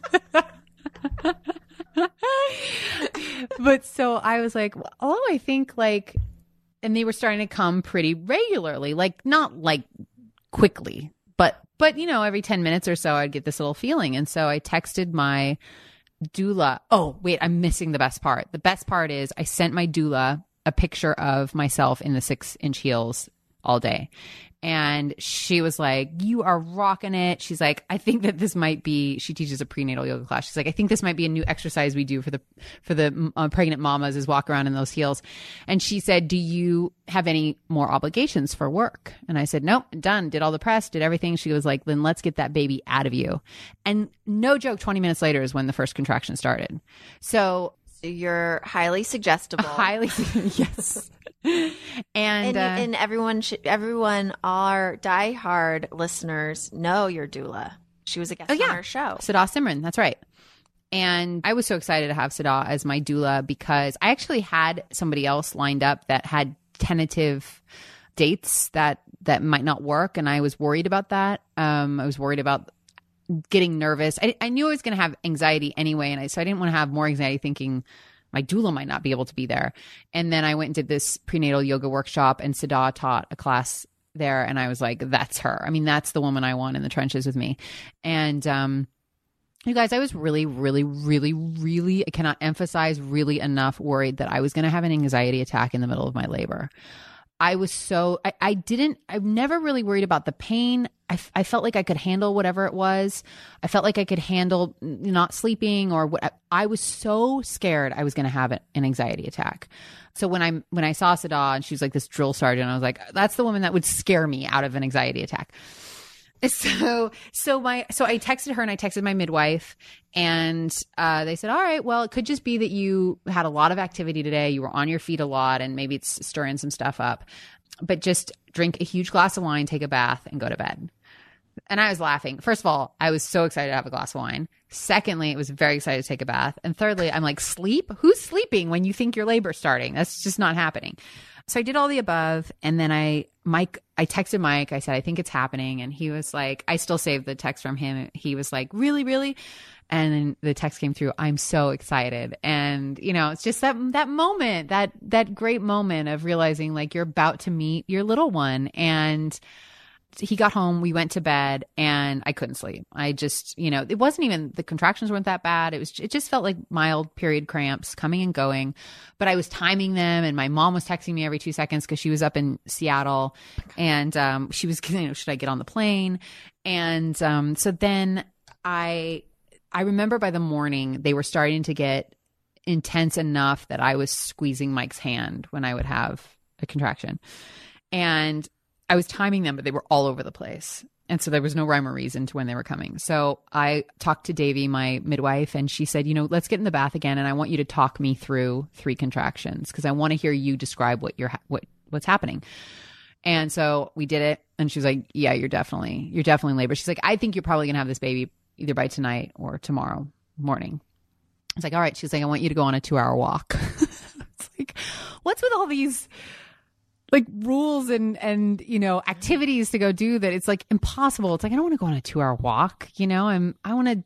But so I was like, oh, I think like, and they were starting to come pretty regularly, like not like quickly, but every 10 minutes or so I'd get this little feeling. And so I texted my doula. Oh, wait, I'm missing the best part. The best part is I sent my doula a picture of myself in the 6-inch heels all day. And she was like, you are rocking it. She's like, I think that this might be, she teaches a prenatal yoga class. She's like, I think this might be a new exercise we do for the pregnant mamas is walk around in those heels. And she said, do you have any more obligations for work? And I said, nope, done. Did all the press, did everything. She was like, then let's get that baby out of you. And no joke, 20 minutes later is when the first contraction started. So So you're highly suggestible. Highly, yes. And everyone, our diehard listeners know your doula. She was a guest on our show. Sada Simran, that's right. And I was so excited to have Sada as my doula because I actually had somebody else lined up that had tentative dates that might not work, and I was worried about that. I was worried about getting nervous. I knew I was going to have anxiety anyway, and so I didn't want to have more anxiety thinking my doula might not be able to be there. And then I went and did this prenatal yoga workshop, and Sada taught a class there, and I was like, that's her. I mean, that's the woman I want in the trenches with me. And you guys, I was really, really, really, really, I cannot emphasize really enough, worried that I was going to have an anxiety attack in the middle of my labor. I was so, I've never really worried about the pain. I felt like I could handle whatever it was. I felt like I could handle not sleeping or what. I was so scared I was going to have an anxiety attack. So when I saw Sada and she was like this drill sergeant, I was like, that's the woman that would scare me out of an anxiety attack. So I texted her and I texted my midwife, and they said, all right, well, it could just be that you had a lot of activity today. You were on your feet a lot, and maybe it's stirring some stuff up, but just drink a huge glass of wine, take a bath, and go to bed. And I was laughing. First of all, I was so excited to have a glass of wine. Secondly, it was very excited to take a bath. And thirdly, I'm like, sleep? Who's sleeping when you think your labor's starting? That's just not happening. So I did all the above. And then I texted Mike. I said, I think it's happening. And he was like, I still saved the text from him. He was like, really, really? And then the text came through, I'm so excited. And, it's just that moment, that great moment of realizing like you're about to meet your little one. And he got home, we went to bed, and I couldn't sleep. I just, it wasn't even, the contractions weren't that bad. It just felt like mild period cramps coming and going, but I was timing them, and my mom was texting me every 2 seconds because she was up in Seattle, and she was, should I get on the plane? And so then I remember by the morning they were starting to get intense enough that I was squeezing Mike's hand when I would have a contraction, and I was timing them, but they were all over the place. And so there was no rhyme or reason to when they were coming. So I talked to Davy, my midwife, and she said, let's get in the bath again. And I want you to talk me through 3 contractions because I want to hear you describe what's happening. And so we did it. And she was like, yeah, you're definitely in labor. She's like, I think you're probably going to have this baby either by tonight or tomorrow morning. I was like, all right. She's like, I want you to go on a 2-hour walk. It's like, what's with all these like rules and activities to go do that? It's like impossible. It's like, I don't want to go on a 2-hour walk. I want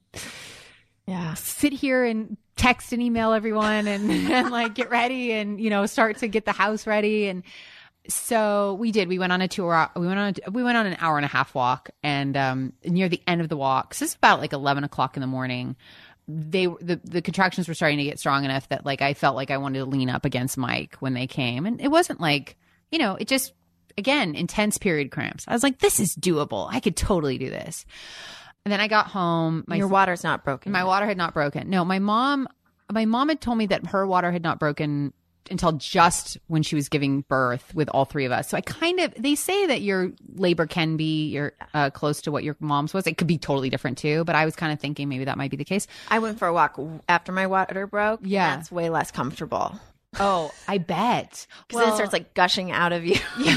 to sit here and text and email everyone and like get ready and, start to get the house ready. And so we did, we went on an hour and a half walk, and near the end of the walk, so this is about like 11 o'clock in the morning, the contractions were starting to get strong enough that like I felt like I wanted to lean up against Mike when they came. And it wasn't like, it just, again, intense period cramps. I was like, this is doable. I could totally do this. And then I got home. Your water's not broken. My water had not broken. No, my mom had told me that her water had not broken until just when she was giving birth with all 3 of us. So they say that your labor can be close to what your mom's was. It could be totally different too, but I was kind of thinking maybe that might be the case. I went for a walk after my water broke. Yeah. That's way less comfortable. Oh, I bet. Because then it starts like gushing out of you. Yeah.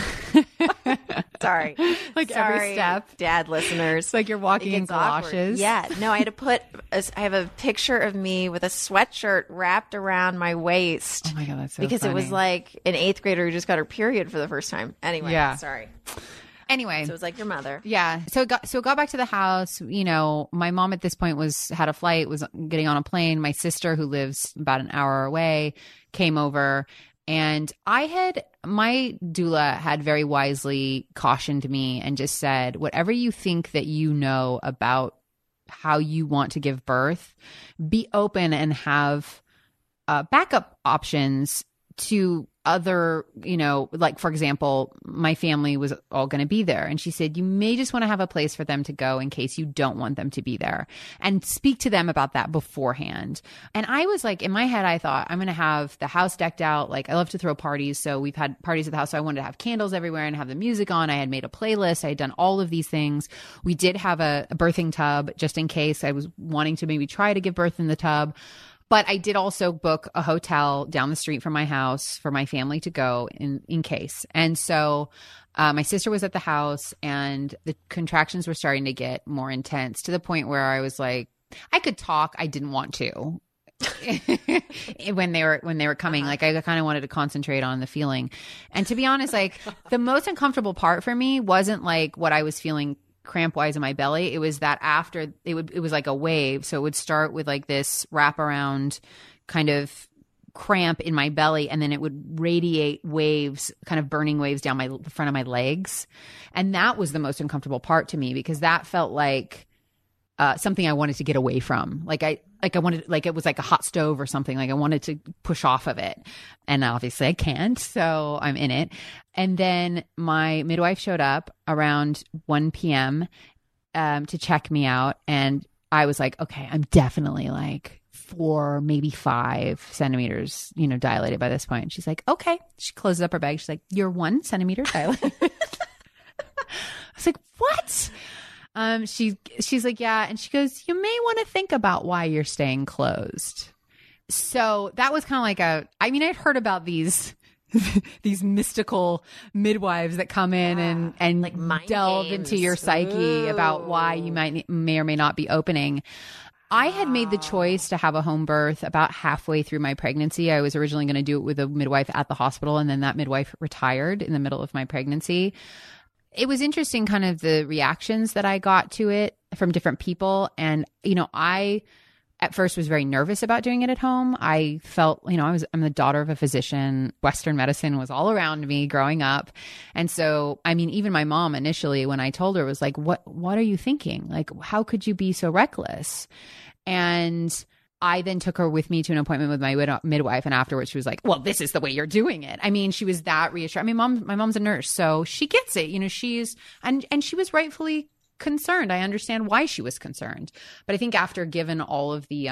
Sorry. Every step. Dad listeners. It's like you're walking in galoshes. Yeah. No, I had to I have a picture of me with a sweatshirt wrapped around my waist. Oh my God, that's so because funny. It was like an 8th grader who just got her period for the first time. Anyway, yeah. Sorry. Anyway. So it was like your mother. Yeah. So it got back to the house. My mom at this point had a flight, was getting on a plane. My sister, who lives about an hour away, came over. And my doula had very wisely cautioned me and just said, whatever you think that about how you want to give birth, be open and have backup options to other, like, for example, my family was all going to be there. And she said, you may just want to have a place for them to go in case you don't want them to be there, and speak to them about that beforehand. And I was like, in my head, I thought, I'm going to have the house decked out. Like, I love to throw parties. So we've had parties at the house. So I wanted to have candles everywhere and have the music on. I had made a playlist. I had done all of these things. We did have a birthing tub just in case I was wanting to maybe try to give birth in the tub. But I did also book a hotel down the street from my house for my family to go in case. And so my sister was at the house and the contractions were starting to get more intense to the point where I was like, I could talk. I didn't want to. when they were coming, like I kind of wanted to concentrate on the feeling. And to be honest, like the most uncomfortable part for me wasn't like what I was feeling cramp wise in my belly. It was that after it was like a wave. So it would start with like this wraparound kind of cramp in my belly, and then it would radiate waves, kind of burning waves down the front of my legs. And that was the most uncomfortable part to me, because that felt like something I wanted to get away from. Like I wanted, like it was like a hot stove or something. Like I wanted to push off of it. And obviously I can't. So I'm in it. And then my midwife showed up around 1 p.m. To check me out. And I was like, okay, I'm definitely like 4, maybe 5 centimeters, dilated by this point. And she's like, okay. She closes up her bag. She's like, you're 1 centimeter dilated. I was like, what? She's like, yeah. And she goes, you may want to think about why you're staying closed. So that was kind of like I'd heard about these mystical midwives that come in and like mind delve games into your psyche about why you may or may not be opening. I had made the choice to have a home birth about halfway through my pregnancy. I was originally going to do it with a midwife at the hospital, and then that midwife retired in the middle of my pregnancy. It was interesting, kind of the reactions that I got to it from different people. And, I at first was very nervous about doing it at home. I felt, I'm the daughter of a physician. Western medicine was all around me growing up. And so, even my mom initially, when I told her, was like, what are you thinking? Like, how could you be so reckless? And I then took her with me to an appointment with my midwife. And afterwards she was like, well, this is the way you're doing it. She was that reassuring. My mom's a nurse, so she gets it. She's, and she was rightfully concerned. I understand why she was concerned. But I think after given all of the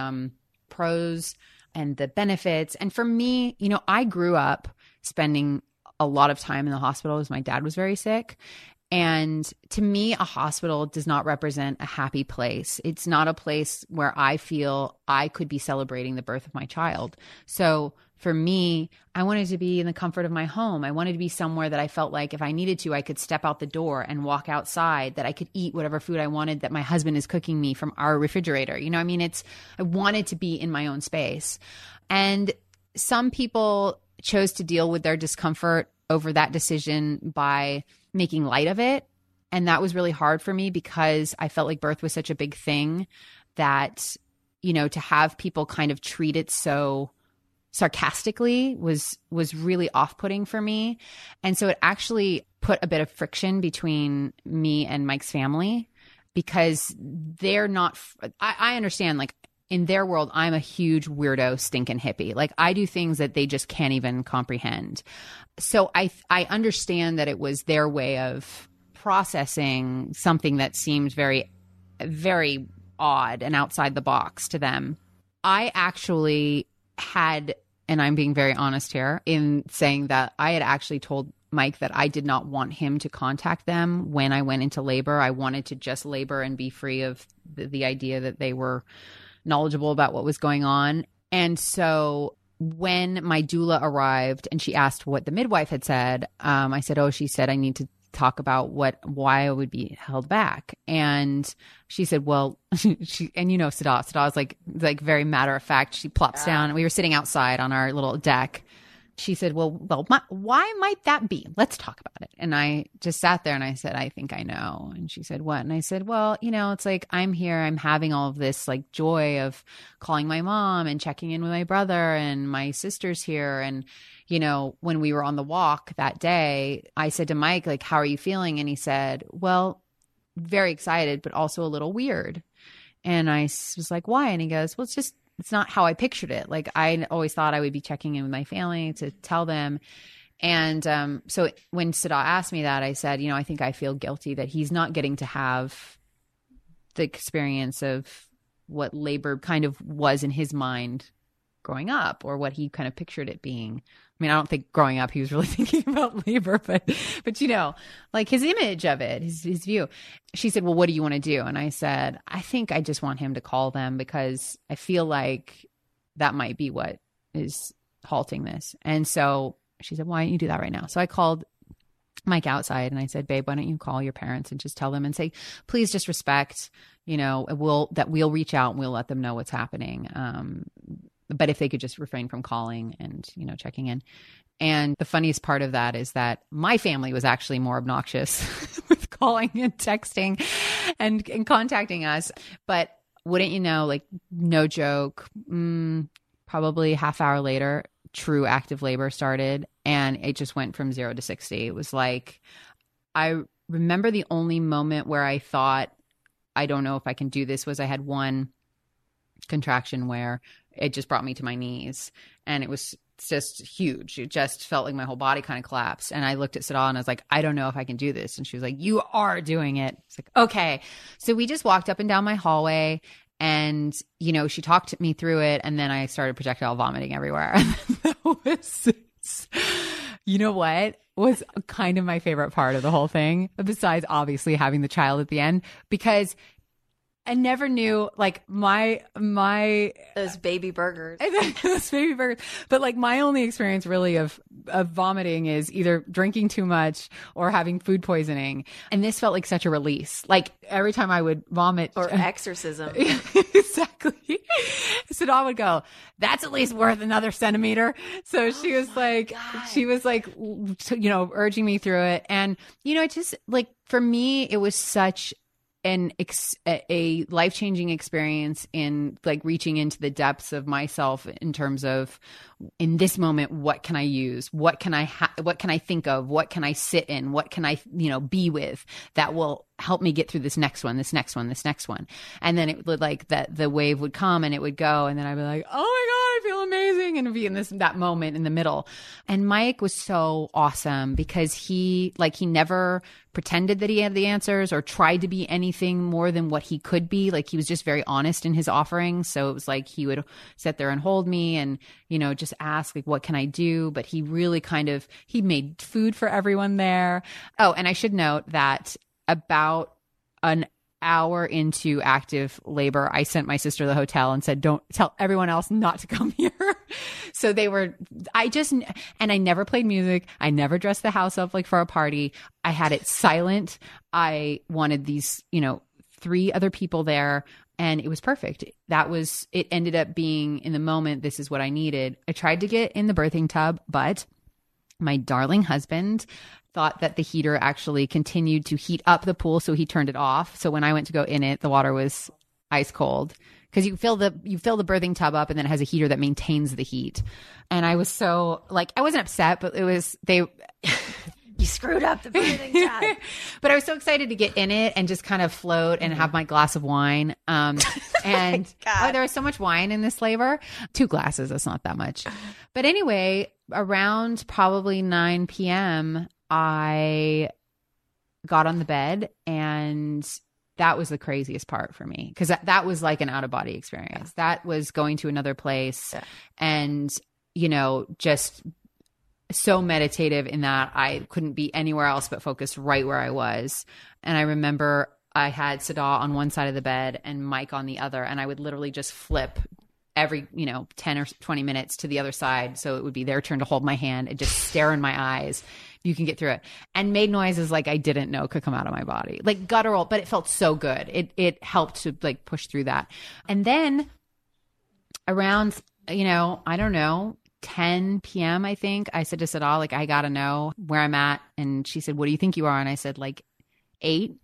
pros and the benefits, and for me, I grew up spending a lot of time in the hospital because my dad was very sick. And to me, a hospital does not represent a happy place. It's not a place where I feel I could be celebrating the birth of my child. So for me, I wanted to be in the comfort of my home. I wanted to be somewhere that I felt like if I needed to, I could step out the door and walk outside, that I could eat whatever food I wanted that my husband is cooking me from our refrigerator. I wanted to be in my own space. And some people chose to deal with their discomfort over that decision by making light of it. And that was really hard for me because I felt like birth was such a big thing that, to have people kind of treat it so sarcastically was really off-putting for me. And so it actually put a bit of friction between me and Mike's family, because they're not, I understand, like, in their world, I'm a huge weirdo, stinking hippie. Like, I do things that they just can't even comprehend. So I understand that it was their way of processing something that seemed very, very odd and outside the box to them. I actually had, and I'm being very honest here in saying that I had actually told Mike that I did not want him to contact them when I went into labor. I wanted to just labor and be free of the idea that they were knowledgeable about what was going on. And so when my doula arrived and she asked what the midwife had said, I said, she said I need to talk about why I would be held back. And she said, well, Sada is like very matter of fact. She plops down. We were sitting outside on our little deck. She said, well, why might that be? Let's talk about it. And I just sat there and I said, I think I know. And she said, what? And I said, well, it's like, I'm here, I'm having all of this like joy of calling my mom and checking in with my brother, and my sister's here. And, when we were on the walk that day, I said to Mike, like, how are you feeling? And he said, well, very excited, but also a little weird. And I was like, why? And he goes, well, it's not how I pictured it. Like, I always thought I would be checking in with my family to tell them. And so when Sada asked me that, I said, I think I feel guilty that he's not getting to have the experience of what labor kind of was in his mind growing up, or what he kind of pictured it being. I don't think growing up he was really thinking about labor, but like his image of it, his view. She said, well, what do you want to do? And I said, I think I just want him to call them, because I feel like that might be what is halting this. And so she said, why don't you do that right now? So I called Mike outside and I said, babe, why don't you call your parents and just tell them and say, please just respect, we'll reach out and we'll let them know what's happening. But if they could just refrain from calling and, checking in. And the funniest part of that is that my family was actually more obnoxious with calling and texting and contacting us. But wouldn't you know, like, no joke, probably half hour later, true active labor started, and it just went from 0 to 60. It was like, I remember the only moment where I thought, I don't know if I can do this, was I had one contraction where it just brought me to my knees, and it was just huge. It just felt like my whole body kind of collapsed. And I looked at Sadal and I was like, I don't know if I can do this. And she was like, you are doing it. It's like, okay. So we just walked up and down my hallway, and, she talked me through it. And then I started projectile vomiting everywhere. That was, what was kind of my favorite part of the whole thing, besides obviously having the child at the end, because I never knew, like, those baby burgers. Those baby burgers. But like, my only experience really of vomiting is either drinking too much or having food poisoning. And this felt like such a release. Like, every time I would vomit. Or exorcism. Exactly. So I would go, that's at least worth another centimeter. So she was like, urging me through it. And, just like, for me, it was such a life-changing experience in, like, reaching into the depths of myself in terms of, in this moment, what can I use? What can I think of? What can I sit in? What can I, be with that will help me get through this next one. And then it would, like, the wave would come and it would go. And then I'd be like, oh my God, I feel amazing. And be in that moment in the middle. And Mike was so awesome because he never pretended that he had the answers or tried to be anything more than what he could be. Like, he was just very honest in his offering. So it was like, he would sit there and hold me and, just ask, like, what can I do? But he really he made food for everyone there. Oh, and I should note that about an hour into active labor, I sent my sister to the hotel and said, don't tell everyone else not to come here. So I never played music. I never dressed the house up like for a party. I had it silent. I wanted these, 3 other people there, and it was perfect. It ended up being, in the moment, this is what I needed. I tried to get in the birthing tub, but my darling husband thought that the heater actually continued to heat up the pool, so he turned it off. So when I went to go in it, the water was ice cold, because you fill the birthing tub up and then it has a heater that maintains the heat. And I was so, like, I wasn't upset, but it was You screwed up the birthing tub. But I was so excited to get in it and just kind of float and have my glass of wine. And there was so much wine in this labor. 2 glasses, that's not that much. But anyway, around probably 9 p.m., I got on the bed, and that was the craziest part for me, because that was like an out-of-body experience. Yeah. That was going to another place, and, just so meditative in that I couldn't be anywhere else but focused right where I was. And I remember I had Sadal on one side of the bed and Mike on the other, and I would literally just flip every 10 or 20 minutes to the other side, so it would be their turn to hold my hand and just stare in my eyes. You can get through it. And made noises like I didn't know could come out of my body, like guttural, but it felt so good. It helped to, like, push through that. And then around, I don't know, 10 p.m., I think, I said to Sadal, like, I got to know where I'm at. And she said, what do you think you are? And I said, like, 8.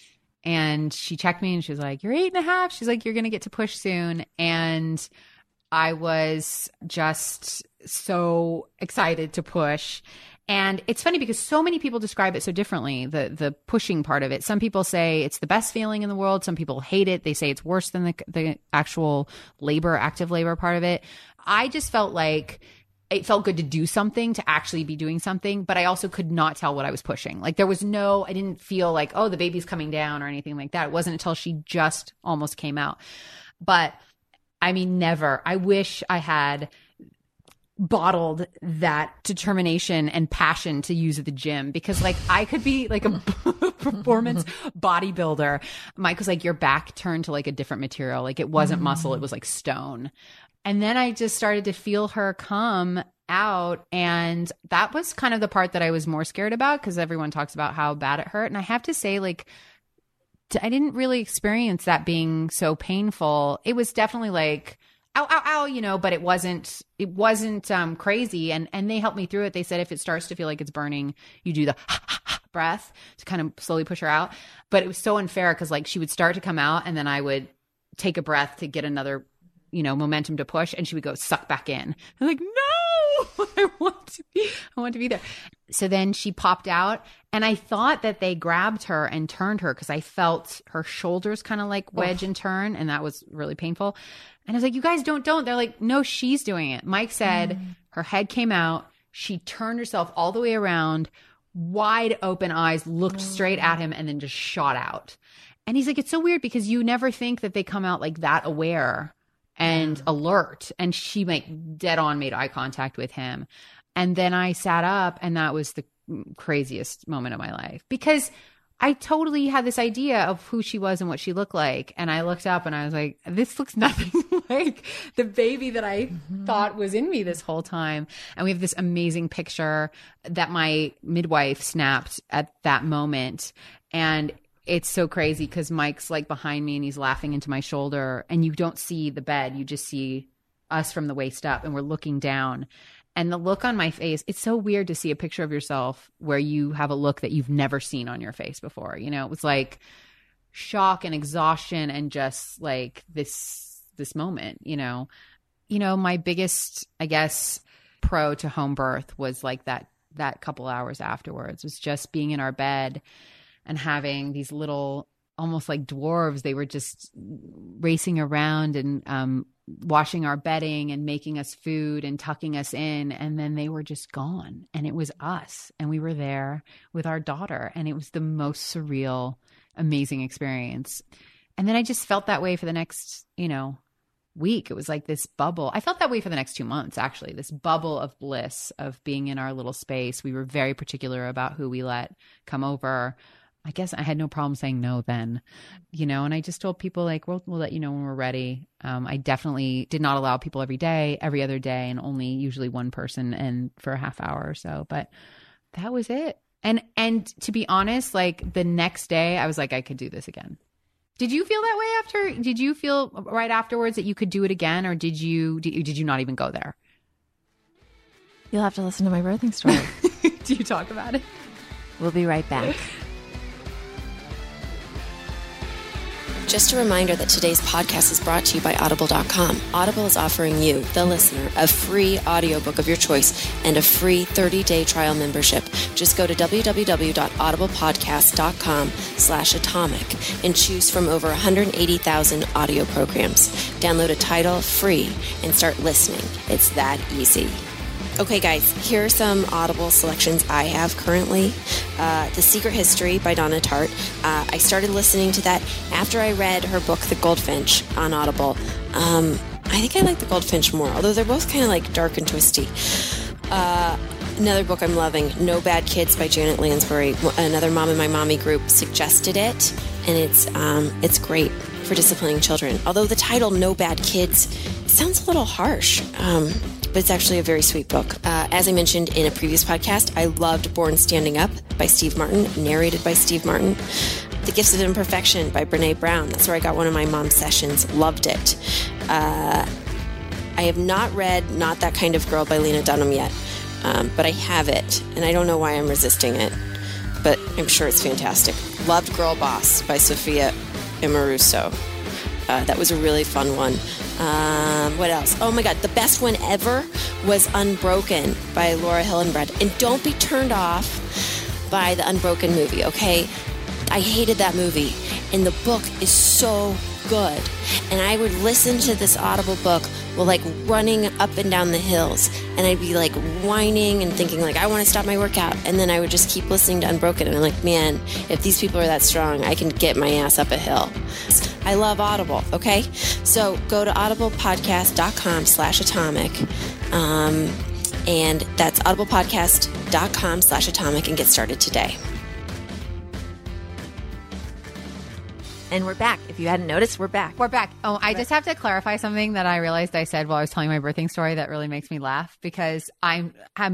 And she checked me and she was like, you're 8.5. She's like, you're going to get to push soon. And I was just so excited to push. And it's funny because so many people describe it so differently, the pushing part of it. Some people say it's the best feeling in the world. Some people hate it. They say it's worse than the actual active labor part of it. I just felt like it felt good to do something, to actually be doing something, but I also could not tell what I was pushing. Like, I didn't feel like, oh, the baby's coming down or anything like that. It wasn't until she just almost came out. But I mean, never. I wish I had bottled that determination and passion to use at the gym, because, like, I could be like a performance bodybuilder. Mike was like, your back turned to like a different material. Like, it wasn't muscle, it was like stone. And then I just started to feel her come out. And that was kind of the part that I was more scared about, because everyone talks about how bad it hurt. And I have to say, like, I didn't really experience that being so painful. It was definitely like, ow, ow, ow, you know, but it wasn't crazy. And they helped me through it. They said if it starts to feel like it's burning, you do the breath to kind of slowly push her out. But it was so unfair, because like she would start to come out and then I would take a breath to get another, you know, momentum to push, and she would go suck back in. I'm like, no, I want to be there. So then she popped out, and I thought that they grabbed her and turned her, because I felt her shoulders kind of like wedge and turn, and that was really painful. And I was like, you guys don't. They're like, no, she's doing it. Mike said her head came out. She turned herself all the way around, wide open eyes, looked straight at him, and then just shot out. And he's like, it's so weird because you never think that they come out like that aware and alert. And she like dead on made eye contact with him. And then I sat up, and that was the craziest moment of my life, because I totally had this idea of who she was and what she looked like. And I looked up and I was like, this looks nothing like the baby that I thought was in me this whole time. And we have this amazing picture that my midwife snapped at that moment. And it's so crazy because Mike's like behind me and he's laughing into my shoulder, and you don't see the bed. You just see us from the waist up, and we're looking down. And the look on my face, it's so weird to see a picture of yourself where you have a look that you've never seen on your face before. You know, it was like shock and exhaustion and just like this moment, you know. My biggest, I guess, pro to home birth was like that couple hours afterwards, was just being in our bed and having these little, almost like dwarves. They were just racing around and washing our bedding and making us food and tucking us in. And then they were just gone. And it was us. And we were there with our daughter. And it was the most surreal, amazing experience. And then I just felt that way for the next, week. It was like this bubble. I felt that way for the next 2 months, actually, this bubble of bliss of being in our little space. We were very particular about who we let come over. I guess I had no problem saying no then, and I just told people like, we'll let you know when we're ready. I definitely did not allow people every day, every other day, and only usually one person and for a half hour or so, but that was it. And to be honest, like the next day I was like, I could do this again. Did you feel that way after? Did you feel right afterwards that you could do it again, or did you not even go there? You'll have to listen to my birthing story. Do you talk about it? We'll be right back. Just a reminder that today's podcast is brought to you by Audible.com. Audible is offering you, the listener, a free audiobook of your choice and a free 30-day trial membership. Just go to www.audiblepodcast.com/atomic and choose from over 180,000 audio programs. Download a title free and start listening. It's that easy. Okay, guys, here are some Audible selections I have currently. The Secret History by Donna Tartt. I started listening to that after I read her book, The Goldfinch, on Audible. I think I like The Goldfinch more, although they're both kind of like dark and twisty. Another book I'm loving, No Bad Kids by Janet Lansbury. Another mom in my mommy group suggested it, and it's great for disciplining children. Although the title, No Bad Kids, sounds a little harsh. But it's actually a very sweet book. As I mentioned in a previous podcast, I loved Born Standing Up by Steve Martin, narrated by Steve Martin. The Gifts of Imperfection by Brene Brown. That's where I got one of my mom's sessions. Loved it. I have not read Not That Kind of Girl by Lena Dunham yet, but I have it, and I don't know why I'm resisting it, but I'm sure it's fantastic. Loved Girl Boss by Sophia Amoruso. That was a really fun one. What else? Oh my God, the best one ever was Unbroken by Laura Hillenbrand. And don't be turned off by the Unbroken movie, okay? I hated that movie. And the book is so good. And I would listen to this Audible book while like running up and down the hills. And I'd be like whining and thinking like, I want to stop my workout. And then I would just keep listening to Unbroken. And I'm like, man, if these people are that strong, I can get my ass up a hill. I love Audible, okay? So go to audiblepodcast.com/atomic. And that's audiblepodcast.com/atomic and get started today. And we're back. If you hadn't noticed, we're back. We're back. Oh, I just have to clarify something that I realized I said while I was telling my birthing story that really makes me laugh, because my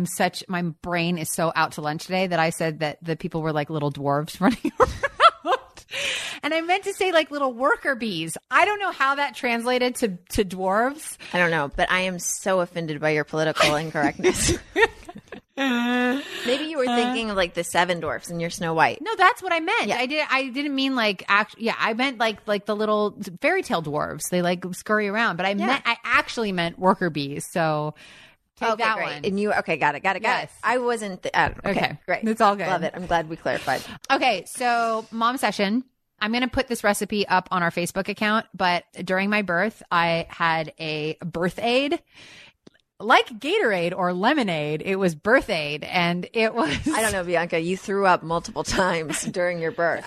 brain is so out to lunch today that I said that the people were like little dwarves running around. And I meant to say like little worker bees. I don't know how that translated to dwarves. I don't know, but I am so offended by your political incorrectness. Maybe you were thinking of like the Seven Dwarfs and you're Snow White. No, that's what I meant. Yeah. I didn't mean like I meant like the little fairy tale dwarves. They like scurry around, but I actually meant worker bees. So take that great. one. And you got it. Yes. I wasn't. Okay, great. It's all good. Love it. I'm glad we clarified. Okay, so mom session. I'm going to put this recipe up on our Facebook account, but during my birth, I had a birth aid. Like Gatorade or lemonade, it was birth aid, and it was... I don't know, Bianca, you threw up multiple times during your birth.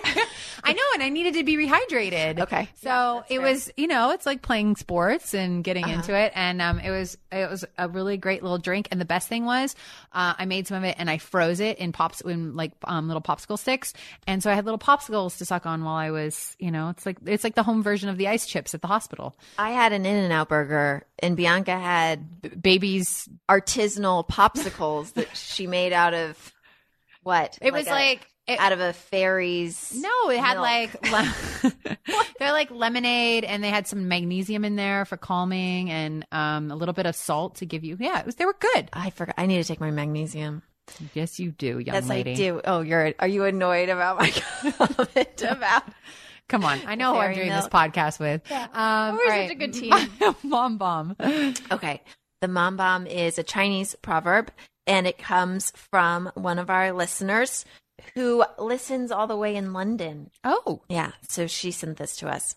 I know, and I needed to be rehydrated. Okay. So it was, it's like playing sports and getting into it, and it was a really great little drink. And the best thing was, I made some of it and I froze it in little popsicle sticks, and so I had little popsicles to suck on while I was, it's like the home version of the ice chips at the hospital. I had an In-N-Out burger, and Bianca had baby's artisanal popsicles that she made out of what? It was out of a fairy's. No, it had milk. they're like lemonade, and they had some magnesium in there for calming, and a little bit of salt to give you. Yeah, they were good. I forgot. I need to take my magnesium. Yes, you do, young yes, lady. I do. Oh, are you annoyed about my comment about? Come on. I know who I'm doing this podcast with. Yeah. We're such a good team. Mom bomb. Okay. The mom bomb is a Chinese proverb, and it comes from one of our listeners who listens all the way in London. Oh. Yeah. So she sent this to us.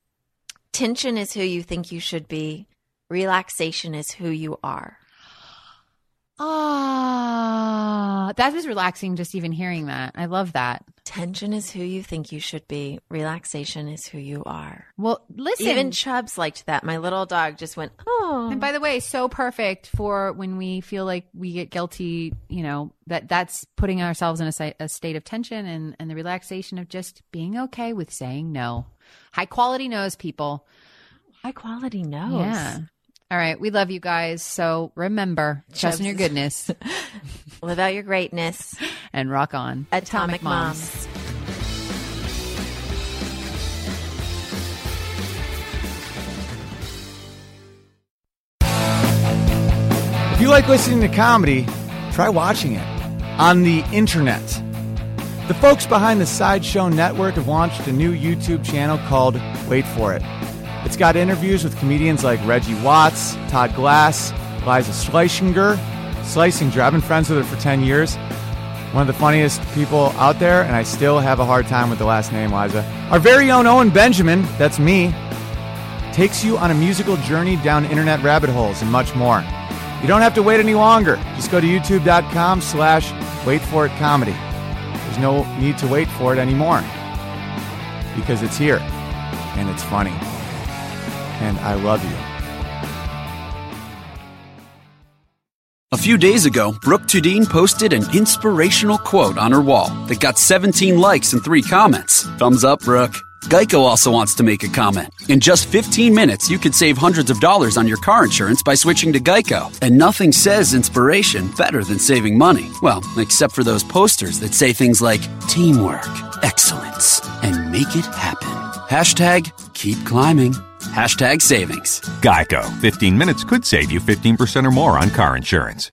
Tension is who you think you should be. Relaxation is who you are. That was relaxing just even hearing that. I love that. Tension is who you think you should be. Relaxation is who you are. Well, listen. Even Chubbs liked that. My little dog just went, oh. And by the way, so perfect for when we feel like we get guilty, that's putting ourselves in a state of tension and the relaxation of just being okay with saying no. High quality no's, people. High quality no's. Yeah. All right. We love you guys. So remember, trust in your goodness. Live out your greatness. And rock on. Atomic Moms. If you like listening to comedy, try watching it on the internet. The folks behind the Sideshow Network have launched a new YouTube channel called Wait For It. It's got interviews with comedians like Reggie Watts, Todd Glass, Liza Schlesinger. I've been friends with her for 10 years. One of the funniest people out there, and I still have a hard time with the last name, Liza. Our very own Owen Benjamin, that's me, takes you on a musical journey down internet rabbit holes and much more. You don't have to wait any longer. Just go to youtube.com/waitforitcomedy. There's no need to wait for it anymore because it's here and it's funny. And I love you. A few days ago, Brooke Tudine posted an inspirational quote on her wall that got 17 likes and 3 comments. Thumbs up, Brooke. Geico also wants to make a comment. In just 15 minutes, you could save hundreds of dollars on your car insurance by switching to Geico. And nothing says inspiration better than saving money. Well, except for those posters that say things like teamwork, excellence, and make it happen. #keep climbing. #savings. Geico. 15 minutes could save you 15% or more on car insurance.